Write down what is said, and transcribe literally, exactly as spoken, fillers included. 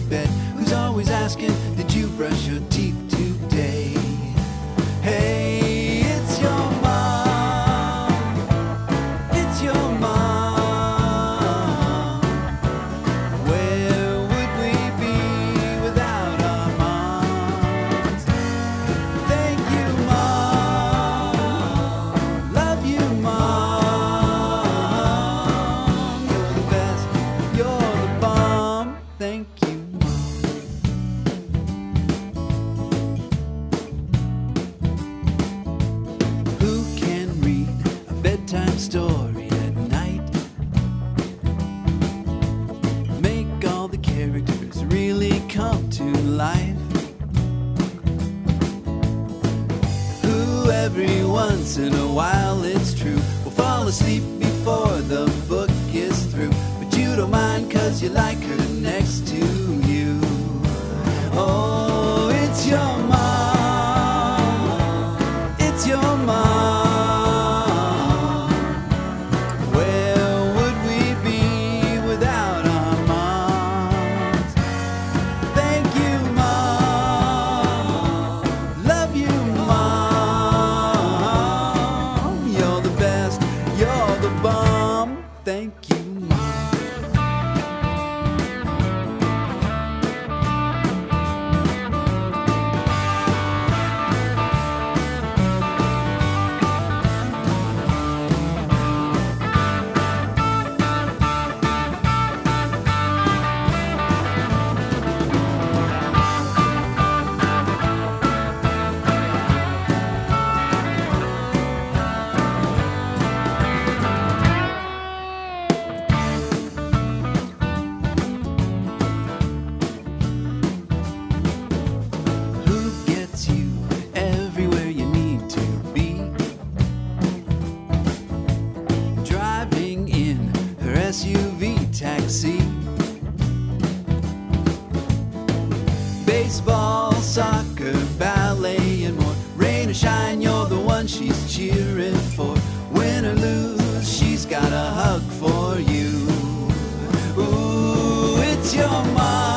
bed, who's always asking, did you brush your teeth today? Hey, it's your mom. It's your mom. Where would we be without our moms? Thank you, Mom. Love you, Mom. You're the best. You're the bomb. Thank you, Mom. Who can read a bedtime story at night? Make all the characters really come to life. Who every once in a while, it's true, will fall asleep before the book is through. But you don't mind 'cause you like her next to you. Oh, it's your mom. It's your mom. Where would we be without our moms? Thank you, Mom. Love you, Mom. You're the best. You're the bomb. Thank you, Mom. Who gets you everywhere you need to be? Driving in her S U V taxi. Baseball, soccer, ballet, and more. Rain or shine, you're the one she's cheering for. Win or lose, she's got a hug for you. Ooh, it's your mom.